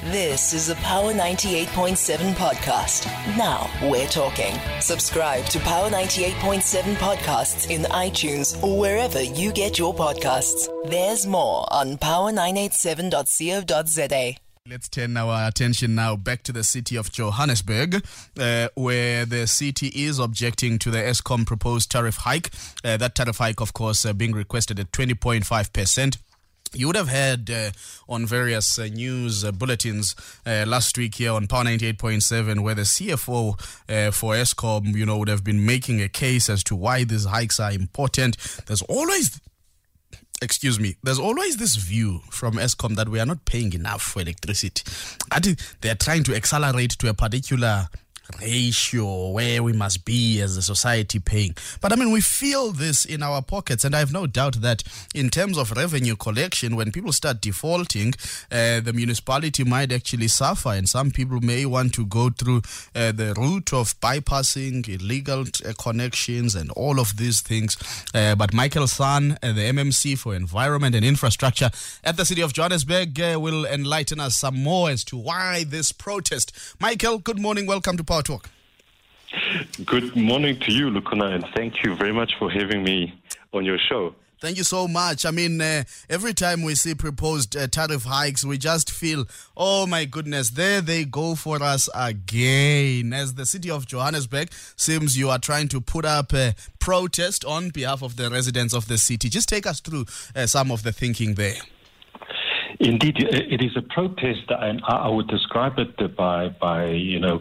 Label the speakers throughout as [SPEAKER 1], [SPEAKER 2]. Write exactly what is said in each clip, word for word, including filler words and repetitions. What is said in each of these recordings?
[SPEAKER 1] This is a Power ninety-eight point seven podcast. Now we're talking. Subscribe to Power ninety-eight point seven podcasts in iTunes or wherever you get your podcasts. There's more on power nine eight seven dot co dot za.
[SPEAKER 2] Let's turn our attention now back to the city of Johannesburg, uh, where the city is objecting to the Eskom proposed tariff hike. Uh, that tariff hike, of course, uh, being requested at twenty point five percent. You would have heard uh, on various uh, news uh, bulletins uh, last week here on Power ninety-eight point seven, where the C F O uh, for Eskom, you know, would have been making a case as to why these hikes are important. There's always... Excuse me, there's always this view from Eskom that we are not paying enough for electricity. I think they're trying to accelerate to a particular ratio where we must be as a society paying. But I mean, we feel this in our pockets, and I have no doubt that in terms of revenue collection, when people start defaulting, uh, the municipality might actually suffer, and some people may want to go through uh, the route of bypassing illegal uh, connections and all of these things. Uh, but Michael San, uh, the M M C for Environment and Infrastructure at the City of Johannesburg, uh, will enlighten us some more as to why this protest. Michael, good morning. Welcome to Power Talk.
[SPEAKER 3] Good morning to you, Lukuna, and thank you very much for having me on your show.
[SPEAKER 2] Thank you so much. I mean, uh, every time we see proposed uh, tariff hikes, we just feel, oh my goodness, there they go for us again. As the city of Johannesburg seems you are trying to put up a protest on behalf of the residents of the city. Just take us through uh, some of the thinking there.
[SPEAKER 3] Indeed, it is a protest, and I would describe it by, by you know,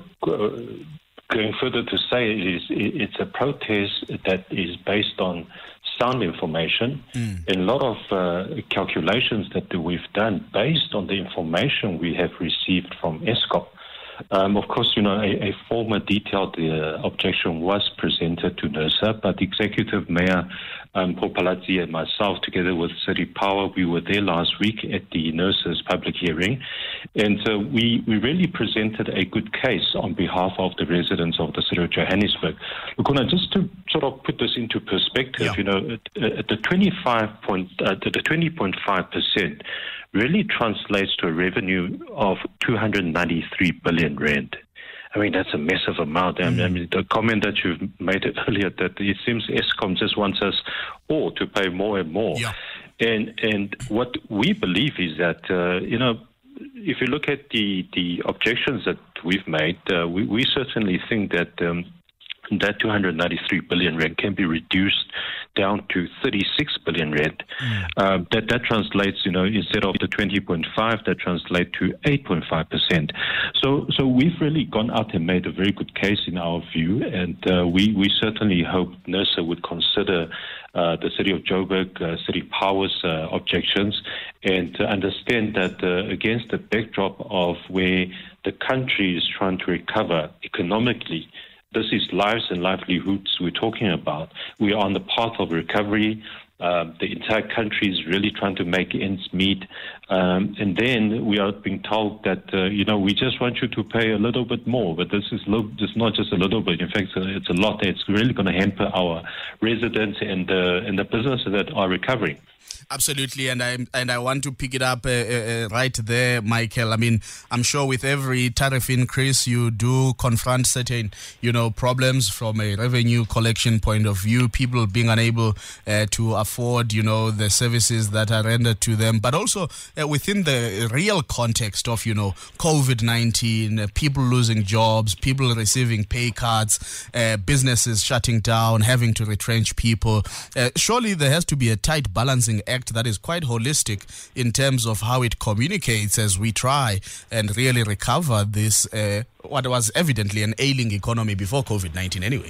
[SPEAKER 3] going further to say it is, it's a protest that is based on sound information. Mm. And a lot of uh, calculations that we've done based on the information we have received from Eskom. Um, of course, you know, a, a former detailed uh, objection was presented to NERSA, but Executive Mayor um, Paul Palazzi and myself, together with City Power, we were there last week at the NERSA's public hearing, and uh, we, we really presented a good case on behalf of the residents of the city of Johannesburg. Look, just to sort of put this into perspective, yeah. you know, at the twenty-five point, uh, the twenty point five percent really translates to a revenue of two hundred ninety-three billion rand. I mean, that's a massive amount. Mm. I mean, the comment that you've made it earlier, that it seems Eskom just wants us all to pay more and more. Yeah. And and what we believe is that, uh, you know, if you look at the, the objections that we've made, uh, we, we certainly think that um, that two hundred ninety-three billion rand can be reduced down to thirty-six billion rand. Mm. Uh, that that translates, you know, instead of the twenty point five, that translates to eight point five percent. So, so we've really gone out and made a very good case in our view, and uh, we we certainly hope NERSA would consider uh, the City of Joburg, uh, City Power's uh, objections, and to understand that uh, against the backdrop of where the country is trying to recover economically. This is lives and livelihoods we're talking about. We are on the path of recovery. Uh, the entire country is really trying to make ends meet. Um, and then we are being told that, uh, you know, we just want you to pay a little bit more. But this is lo- just not just a little bit. In fact, it's a lot. It's really going to hamper our residents and, uh, and the businesses that are recovering.
[SPEAKER 2] Absolutely, and I and I want to pick it up uh, uh, right there, Michael. I mean, I'm sure with every tariff increase, you do confront certain, you know, problems from a revenue collection point of view. People being unable uh, to afford, you know, the services that are rendered to them, but also uh, within the real context of, you know, COVID nineteen, uh, people losing jobs, people receiving pay cuts, uh, businesses shutting down, having to retrench people. Uh, surely there has to be a tight balancing act that is quite holistic in terms of how it communicates as we try and really recover this, uh, what was evidently an ailing economy before COVID nineteen anyway.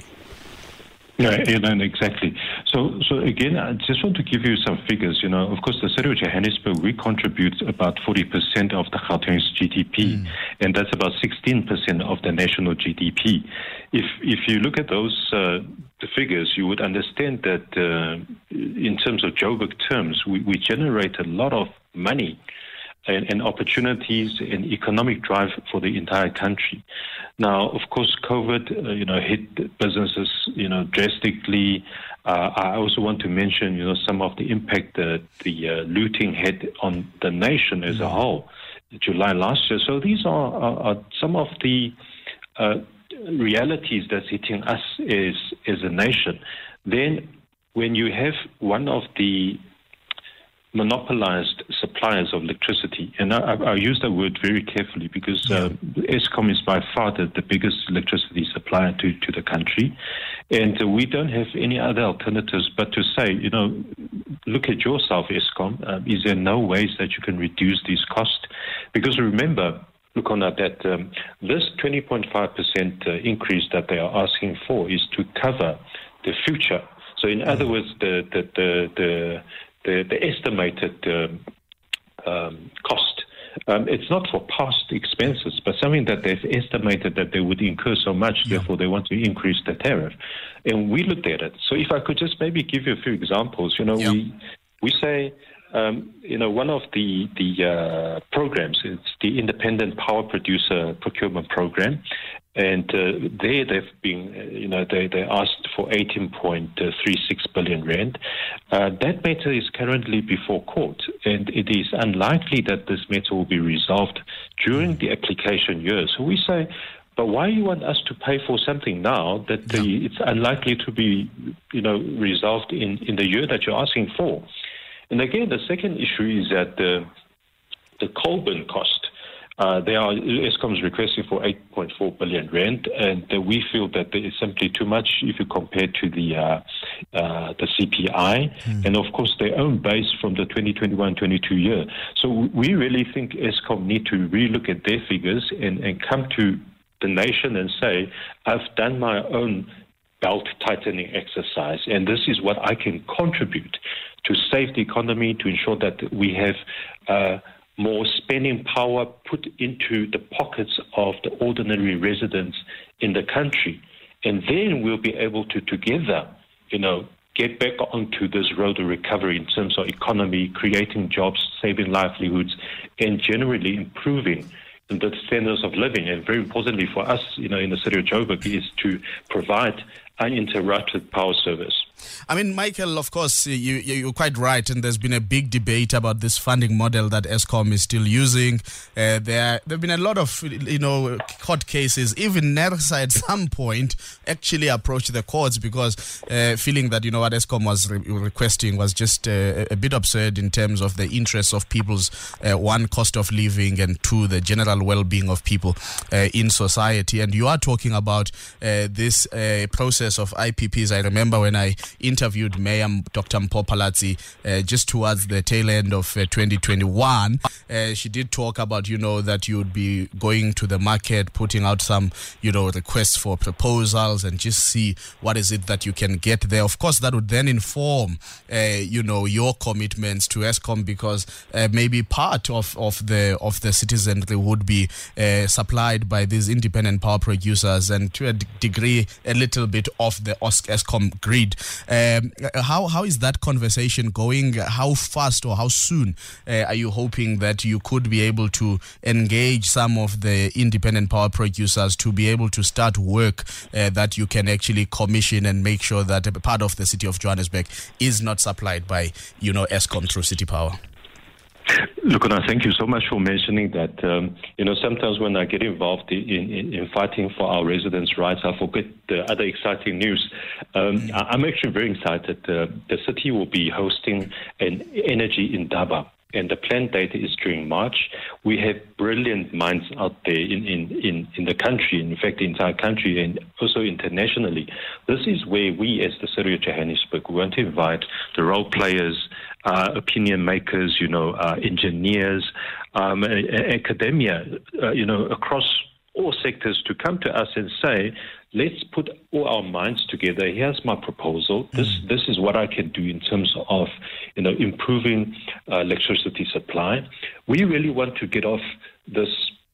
[SPEAKER 3] Yeah, and exactly. So, so again, I just want to give you some figures. You know, of course, the city of Johannesburg, we contribute about forty percent of the Gauteng's G D P, mm. and that's about sixteen percent of the national G D P. If if you look at those uh, the figures, you would understand that uh, in terms of Joburg terms, we, we generate a lot of money and, and opportunities and economic drive for the entire country. Now, of course, COVID, uh, you know, hit businesses, you know, drastically. Uh, I also want to mention, you know, some of the impact that the uh, looting had on the nation as a whole. July last year. So these are, are, are some of the uh, realities that's hitting us as, as a nation. Then when you have one of the monopolized suppliers of electricity, and I, I use that word very carefully because uh, Eskom is by far the, the biggest electricity supplier to, to the country, and uh, we don't have any other alternatives but to say, you know, look at yourself, Eskom. Uh, is there no ways that you can reduce these costs? Because remember, look on that, that um, this twenty point five percent uh, increase that they are asking for is to cover the future. So in mm-hmm. other words, the the the, the The, the estimated um, um, cost. Um, it's not for past expenses, but something that they've estimated that they would incur so much, yeah. therefore they want to increase the tariff. And we looked at it. So if I could just maybe give you a few examples, you know, yeah. we we say, um, you know, one of the, the uh, programs, it's the Independent Power Producer Procurement Program. And uh, there they've been, uh, you know, they, they asked for eighteen point three six billion rand. Uh, that matter is currently before court, and it is unlikely that this matter will be resolved during the application year. So we say, but why you want us to pay for something now that the, yeah. it's unlikely to be, you know, resolved in, in the year that you're asking for? And again, the second issue is that the, the coal bin cost. Uh, they are, Eskom is requesting for eight point four billion rand, and uh, we feel that there is simply too much if you compare to the uh, uh, the C P I, mm. and of course their own base from the twenty twenty-one twenty-two year. So we really think Eskom need to relook at their figures and, and come to the nation and say, I've done my own belt tightening exercise, and this is what I can contribute to save the economy, to ensure that we have uh, more spending power put into the pockets of the ordinary residents in the country. And then we'll be able to together, you know, get back onto this road of recovery in terms of economy, creating jobs, saving livelihoods, and generally improving the standards of living. And very importantly for us, you know, in the city of Joburg, is to provide uninterrupted power service.
[SPEAKER 2] I mean, Michael, of course, you, you're quite right, and there's been a big debate about this funding model that Eskom is still using. Uh, there, there have been a lot of, you know, court cases. Even NERSA at some point actually approached the courts because uh, feeling that, you know, what Eskom was re- requesting was just uh, a bit absurd in terms of the interests of people's, uh, one, cost of living, and two, the general well-being of people uh, in society. And you are talking about uh, this uh, process of I P Ps. I remember when I interviewed Mayor Doctor Mpho Phalatse uh, just towards the tail end of uh, twenty twenty-one. Uh, she did talk about, you know, that you would be going to the market, putting out some, you know, requests for proposals and just see what is it that you can get there. Of course, that would then inform, uh, you know, your commitments to Eskom, because uh, maybe part of, of the of the citizenry would be uh, supplied by these independent power producers, and to a d- degree, a little bit off the Eskom grid. Um, how how is that conversation going? How fast or how soon uh, are you hoping that you could be able to engage some of the independent power producers to be able to start work uh, that you can actually commission and make sure that a part of the city of Johannesburg is not supplied by, you know, Eskom through City Power?
[SPEAKER 3] Look, Anna, thank you so much for mentioning that. Um, you know, sometimes when I get involved in, in, in fighting for our residents' rights, I forget the other exciting news. Um, mm-hmm. I'm actually very excited. Uh, the city will be hosting an Energy Indaba, and the planned date is during March. We have brilliant minds out there in, in, in, in the country, in fact, the entire country, and also internationally. This is where we, as the city of Johannesburg, we want to invite the role players, uh, opinion makers, you know, uh, engineers, um, academia, uh, you know, across all sectors to come to us and say, let's put all our minds together. Here's my proposal. This mm. this is what I can do in terms of, you know, improving uh, electricity supply. We really want to get off this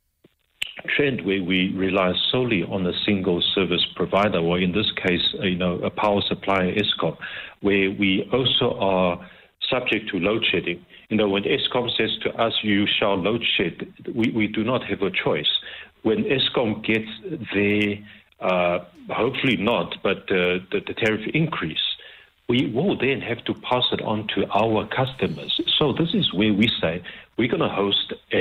[SPEAKER 3] trend where we rely solely on a single service provider, or in this case, you know, a power supplier, Eskom, where we also are subject to load shedding. You know, when Eskom says to us, you shall load shed, we, we do not have a choice. When Eskom gets their, uh, hopefully not, but uh, the, the tariff increase, we will then have to pass it on to our customers. So this is where we say we're going to host a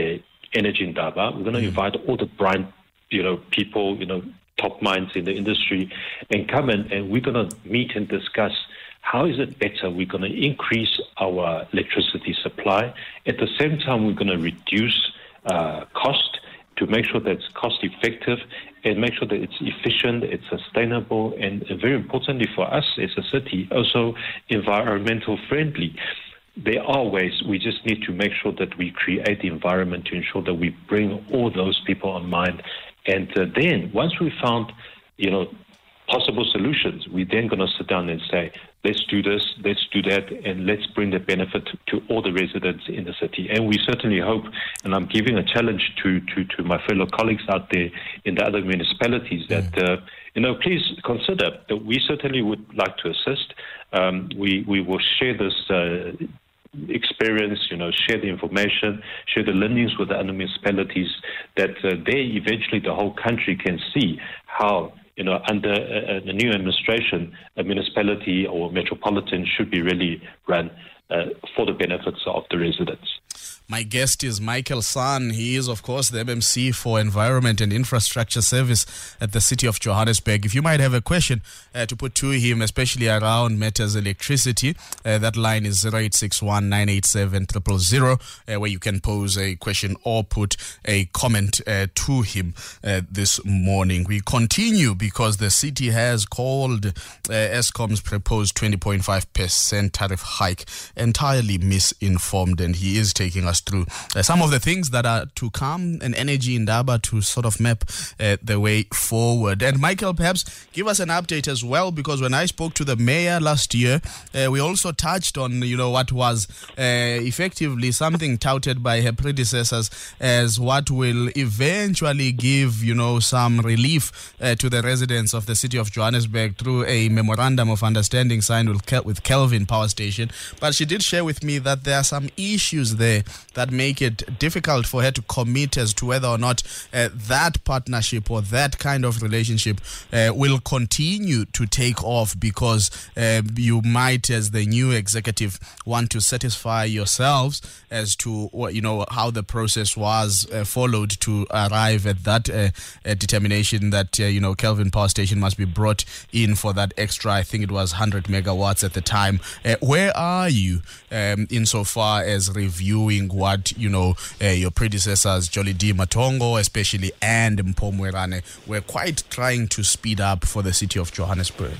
[SPEAKER 3] Energy Indaba. We're going to mm. invite all the bright, you know, people, you know, top minds in the industry, and come in, and we're going to meet and discuss how is it better we're going to increase our electricity supply. At the same time, we're going to reduce uh, cost to make sure that it's cost effective and make sure that it's efficient, it's sustainable, and uh, very importantly for us as a city, also environmental friendly. There are ways. We just need to make sure that we create the environment to ensure that we bring all those people on mind. And uh, then once we found, you know, possible solutions, we're then going to sit down and say, let's do this, let's do that, and let's bring the benefit to all the residents in the city. And we certainly hope, and I'm giving a challenge to, to, to my fellow colleagues out there in the other municipalities, that, uh, you know, please consider that we certainly would like to assist. Um, we, we will share this uh, experience, you know, share the information, share the learnings with the other municipalities, that uh, they eventually, the whole country can see how, you know, under uh, the new administration, a municipality or metropolitan should be really run uh, for the benefits of the residents.
[SPEAKER 2] My guest is Michael San. He is, of course, the M M C for Environment and Infrastructure Service at the City of Johannesburg. If you might have a question uh, to put to him, especially around matters electricity, uh, that line is zero eight six one, nine eight seven, zero zero zero, uh, where you can pose a question or put a comment uh, to him uh, this morning. We continue because the city has called uh, Eskom's proposed twenty point five percent tariff hike entirely misinformed, and he is taking us through uh, some of the things that are to come, and Energy Indaba to sort of map uh, the way forward. And Michael, perhaps give us an update as well, because when I spoke to the mayor last year, uh, we also touched on, you know, what was uh, effectively something touted by her predecessors as what will eventually give, you know, some relief uh, to the residents of the city of Johannesburg through a memorandum of understanding signed with, Kel- with Kelvin Power Station. But she did share with me that there are some issues there that make it difficult for her to commit as to whether or not uh, that partnership or that kind of relationship uh, will continue to take off, because uh, you might, as the new executive, want to satisfy yourselves as to what, you know, how the process was uh, followed to arrive at that uh, uh, determination that uh, you know, Kelvin Power Station must be brought in for that extra, I think it was one hundred megawatts at the time. Uh, where are you um, insofar as reviewing what, you know, uh, your predecessors, Jolly D. Matongo especially, and Mpho Moerane, were quite trying to speed up for the city of Johannesburg?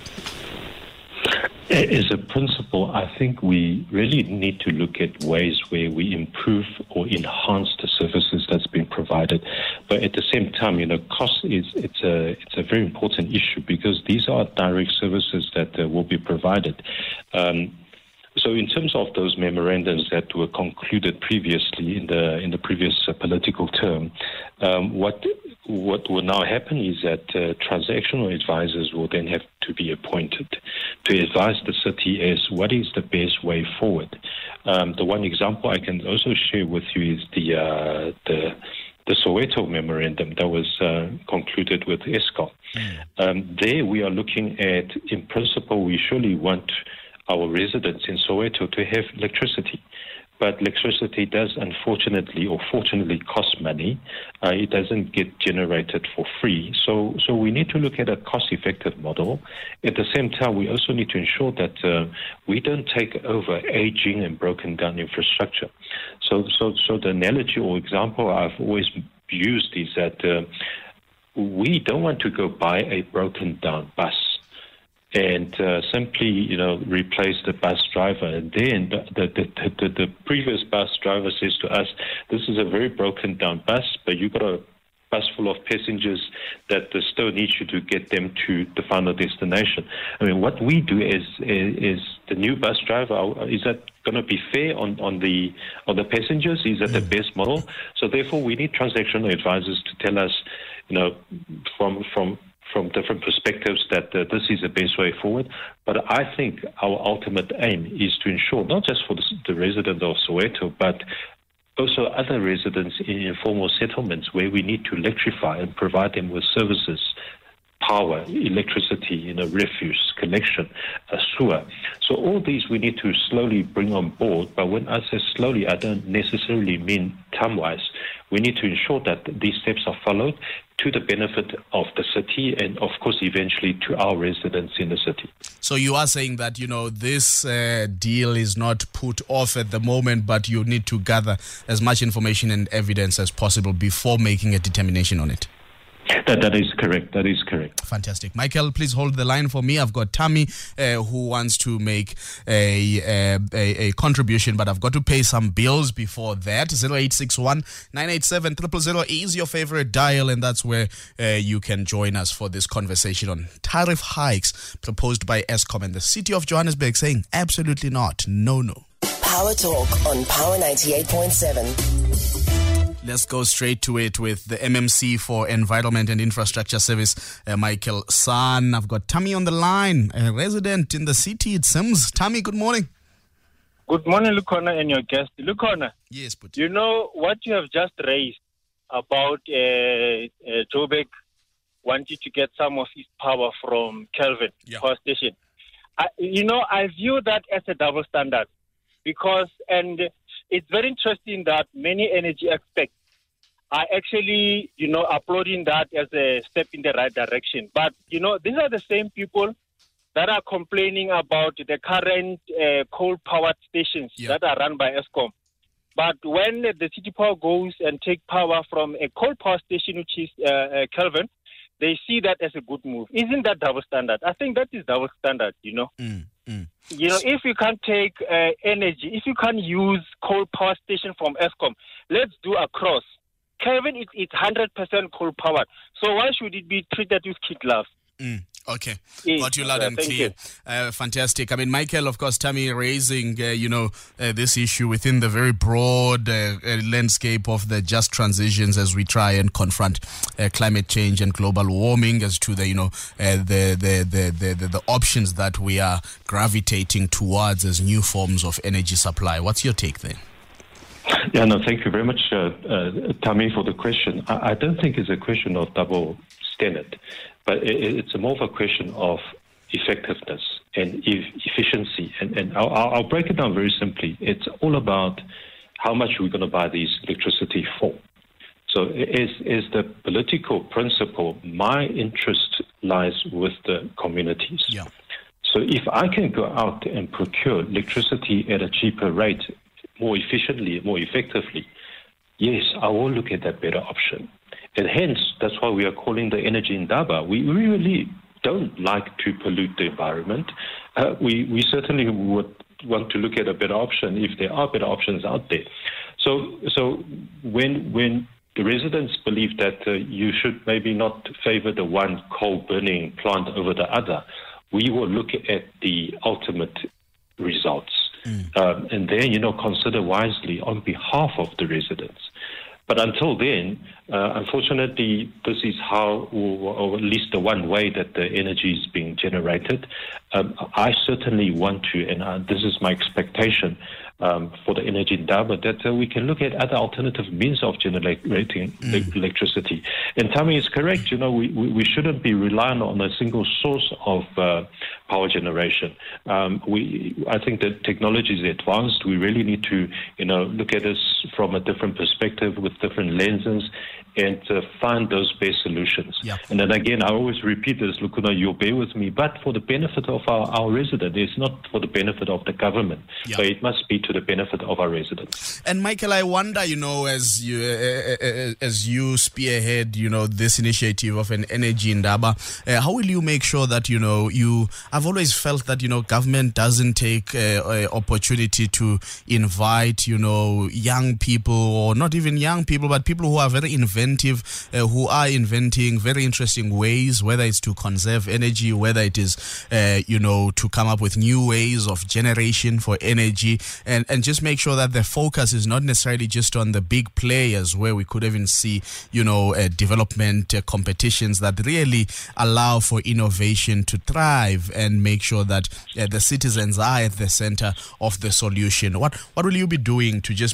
[SPEAKER 3] As a principle, I think we really need to look at ways where we improve or enhance the services that's being provided. But at the same time, you know, cost is it's a it's a very important issue, because these are direct services that uh, will be provided. Um, So in terms of those memorandums that were concluded previously in the in the previous uh, political term, um, what what will now happen is that uh, transactional advisors will then have to be appointed to advise the city as what is the best way forward. Um, the one example I can also share with you is the uh, the the Soweto memorandum that was uh, concluded with Eskom. Mm. Um, there we are looking at, in principle, we surely want our residents in Soweto to have electricity. But electricity does, unfortunately or fortunately, cost money. Uh, it doesn't get generated for free. So so we need to look at a cost-effective model. At the same time, we also need to ensure that uh, we don't take over aging and broken down infrastructure. So, so, so the analogy or example I've always used is that uh, we don't want to go buy a broken down bus and uh, simply, you know, replace the bus driver. And then the, the, the, the previous bus driver says to us, this is a very broken down bus, but you've got a bus full of passengers that the still needs you to get them to the final destination. I mean, what we do is, is, is the new bus driver, is that going to be fair on, on the on the passengers? Is that the best model? So therefore, we need transactional advisors to tell us, you know, from from from different perspectives that uh, this is the best way forward. But I think our ultimate aim is to ensure, not just for the, the residents of Soweto, but also other residents in informal settlements where we need to electrify and provide them with services, power, electricity, you know, refuse collection, uh, sewer. So all these we need to slowly bring on board. But when I say slowly, I don't necessarily mean time-wise. We need to ensure that these steps are followed to the benefit of the city and, of course, eventually to our residents in the city.
[SPEAKER 2] So you are saying that, you know, this uh, deal is not put off at the moment, but you need to gather as much information and evidence as possible before making a determination on it.
[SPEAKER 3] That, that is correct. That is correct.
[SPEAKER 2] Fantastic. Michael, please hold the line for me. I've got Tammy uh, who wants to make a, a, a contribution, but I've got to pay some bills before that. zero eight six one, nine eight seven, zero zero zero is your favorite dial, and that's where uh, you can join us for this conversation on tariff hikes proposed by Eskom and the City of Johannesburg, saying absolutely not. No, no.
[SPEAKER 1] Power Talk on Power ninety-eight point seven.
[SPEAKER 2] Let's go straight to it with the M M C for Environment and Infrastructure Service, uh, Michael San. I've got Tammy on the line, a resident in the city, it seems. Tammy, good morning.
[SPEAKER 4] Good morning, Lukhona, and your guest. Lukhona,
[SPEAKER 2] yes, but
[SPEAKER 4] you know what you have just raised about uh, uh, Joburg wanting to get some of his power from Kelvin
[SPEAKER 2] yeah.
[SPEAKER 4] Power Station. I, you know, I view that as a double standard because, and it's very interesting that many energy experts are actually, you know, applauding that as a step in the right direction. But, you know, these are the same people that are complaining about the current uh, coal-powered stations
[SPEAKER 2] yeah.
[SPEAKER 4] that are run by Eskom. But when the City Power goes and take power from a coal power station, which is uh, uh, Kelvin, they see that as a good move. Isn't that double standard? I think that is double standard, you know.
[SPEAKER 2] Mm, mm.
[SPEAKER 4] You know, if you can't take uh, energy, if you can't use coal power station from Eskom, let's do across. Kelvin, it, it's one hundred percent coal powered. So why should it be treated with kid love?
[SPEAKER 2] Mm, okay.
[SPEAKER 4] Yes.
[SPEAKER 2] Got you loud
[SPEAKER 4] Uh,
[SPEAKER 2] and
[SPEAKER 4] thank
[SPEAKER 2] clear. Uh, fantastic. I mean, Michael, of course, Tammy raising, uh, you know, uh, this issue within the very broad uh, uh, landscape of the just transitions as we try and confront uh, climate change and global warming as to the, you know, uh, the, the, the, the, the, the options that we are gravitating towards as new forms of energy supply. What's your take there?
[SPEAKER 3] Yeah, no, thank you very much, uh, uh, Tammy, for the question. I, I don't think it's a question of double standard, but it, it's more of a question of effectiveness and e- efficiency. And, and I'll, I'll break it down very simply. It's all about how much we're going to buy this electricity for. So as, as the political principle, my interest lies with the communities.
[SPEAKER 2] Yeah.
[SPEAKER 3] So if I can go out and procure electricity at a cheaper rate, more efficiently, more effectively, yes, I will look at that better option. And hence, that's why we are calling the energy indaba. We, we really don't like to pollute the environment. Uh, we, we certainly would want to look at a better option if there are better options out there. So, so when when the residents believe that uh, you should maybe not favor the one coal-burning plant over the other, we will look at the ultimate results. Mm. Um, and then, you know, consider wisely on behalf of the residents. But until then, uh, unfortunately, this is how, or, or at least the one way that the energy is being generated. Um, I certainly want to, and uh, this is my expectation um, for the energy endowment, that uh, we can look at other alternative means of generating mm. electricity. And Tammy is correct. You know, we, we, we shouldn't be relying on a single source of uh, power generation. Um, we, I think that technology is advanced. We really need to, you know, look at this from a different perspective with different lenses and uh, find those best solutions.
[SPEAKER 2] Yeah.
[SPEAKER 3] And then again, I always repeat this, Lukuna, you'll bear with me, but for the benefit of our, our residents, it's not for the benefit of the government.
[SPEAKER 2] Yeah.
[SPEAKER 3] So it must be to the benefit of our residents.
[SPEAKER 2] And Michael, I wonder, you know, as you uh, uh, as you spearhead, you know, this initiative of an energy indaba, uh, how will you make sure that, you know, you, I've always felt that, you know, government doesn't take uh, uh, opportunity to invite, you know, young people, or not even young people, but people who are very inventive, uh, who are inventing very interesting ways, whether it's to conserve energy, whether it is, uh, you know, to come up with new ways of generation for energy, and, and just make sure that the focus is not necessarily just on the big players, where we could even see, you know, uh, development uh, competitions that really allow for innovation to thrive and make sure that uh, the citizens are at the center of the solution. What what will you be doing to just make sure that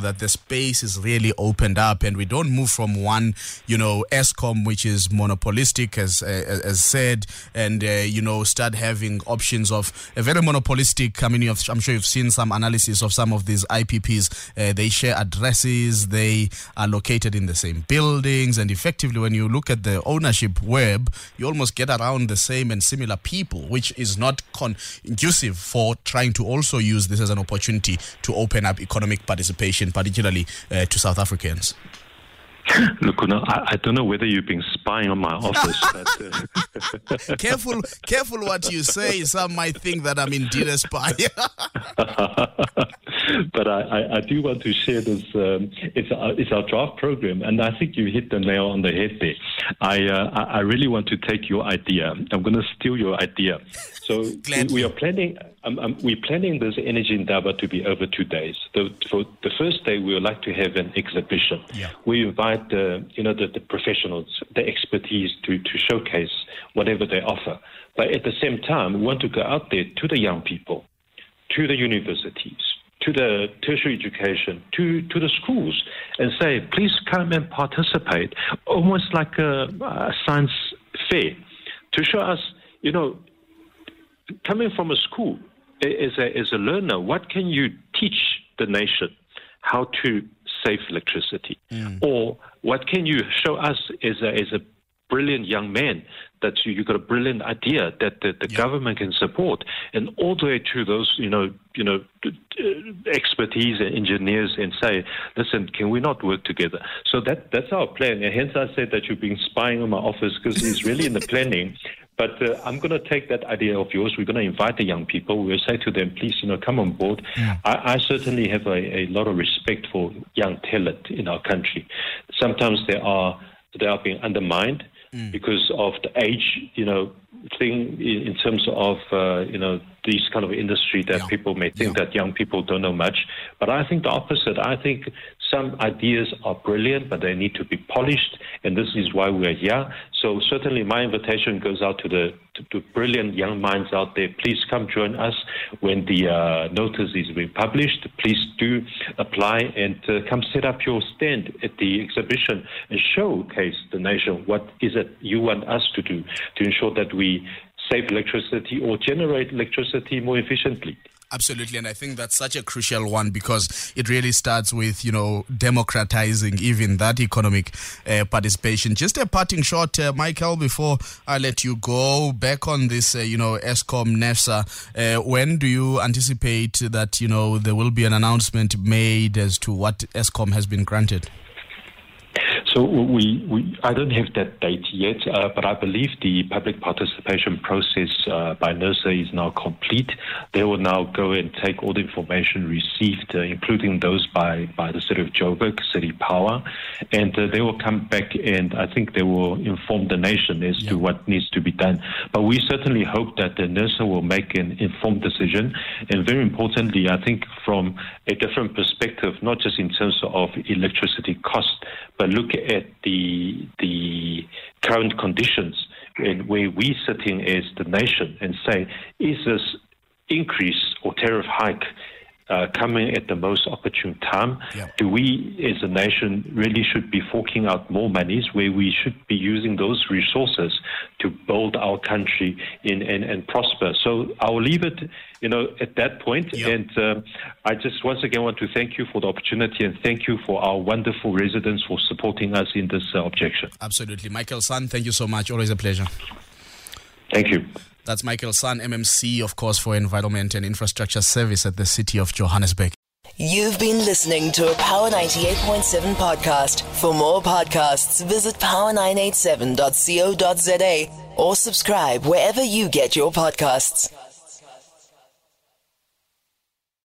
[SPEAKER 2] that the space is really opened up and we don't move from one, you know, Eskom, which is monopolistic, as uh, as said, and, uh, you know, start having options of a very monopolistic, I mean, you've, I'm sure you've seen some analysis of some of these I P Ps. Uh, they share addresses, they are located in the same buildings, and effectively when you look at the ownership web, you almost get around the same and similar people, which is not conducive for trying to also use this as an opportunity to open up economic participation, particularly uh, to South Africans.
[SPEAKER 3] Look, no, I, I don't know whether you've been spying on my office. But, uh...
[SPEAKER 2] careful, careful what you say. Some might think that I'm indeed a spy.
[SPEAKER 3] But I, I, I do want to share this. Um, it's, our, it's our draft program, and I think you hit the nail on the head there. I, uh, I, I really want to take your idea. I'm going to steal your idea. So we, we are planning. Um, um, we're planning this Energy Indaba to be over two days. The, for the first day, we would like to have an exhibition.
[SPEAKER 2] Yeah.
[SPEAKER 3] We invite the, you know, the, the professionals, the expertise to, to showcase whatever they offer. But at the same time, we want to go out there to the young people, to the universities, to the tertiary education, to, to the schools, and say, please come and participate, almost like a, a science fair, to show us, you know, coming from a school, as a, as a learner, what can you teach the nation how to save electricity? Mm. Or what can you show us as a, as a brilliant young man that you, you've got a brilliant idea that the, the yeah. government can support, and all the way to those, you know, you know, expertise and engineers, and say, listen, can we not work together? So that that's our plan. And hence I said that you've been spying on my office, because it's really in the planning. But uh, I'm going to take that idea of yours. We're going to invite the young people. We'll say to them, please, you know, come on board. Yeah. I, I certainly have a, a lot of respect for young talent in our country. Sometimes they are they are being undermined mm. because of the age, you know, thing in terms of, uh, you know, these kind of industry that yeah. people may think yeah. that young people don't know much. But I think the opposite. I think some ideas are brilliant, but they need to be polished, and this is why we're here. So certainly my invitation goes out to the to, to brilliant young minds out there. Please come join us when the uh, notice is being published. Please do apply and uh, come set up your stand at the exhibition and showcase the nation what is it you want us to do to ensure that we save electricity or generate electricity more efficiently.
[SPEAKER 2] Absolutely, and I think that's such a crucial one, because it really starts with, you know, democratizing even that economic uh, participation. Just a parting shot, uh, Michael, before I let you go, back on this, uh, you know, Eskom NERSA, uh, when do you anticipate that, you know, there will be an announcement made as to what Eskom has been granted?
[SPEAKER 3] So we, we, I don't have that date yet, uh, but I believe the public participation process uh, by NERSA is now complete. They will now go and take all the information received, uh, including those by, by the city of Joburg, City Power, and uh, they will come back and I think they will inform the nation as yeah. to what needs to be done. But we certainly hope that the NERSA will make an informed decision, and very importantly, I think from a different perspective, not just in terms of electricity cost, but look at the the current conditions and where we're sitting as the nation and say, is this increase or tariff hike uh, coming at the most opportune time? Yeah. Do we as a nation really should be forking out more monies where we should be using those resources to build our country in and, and prosper? So I'll leave it, you know, at that point. Yep. And uh, I just once again want to thank you for the opportunity, and thank you for our wonderful residents for supporting us in this uh, objection.
[SPEAKER 2] Absolutely. Michael San, thank you so much. Always a pleasure.
[SPEAKER 3] Thank you.
[SPEAKER 2] That's Michael San, M M C, of course, for Environment and Infrastructure Service at the City of Johannesburg.
[SPEAKER 1] You've been listening to a Power ninety-eight point seven podcast. For more podcasts, visit power nine eight seven dot co dot za or subscribe wherever you get your podcasts.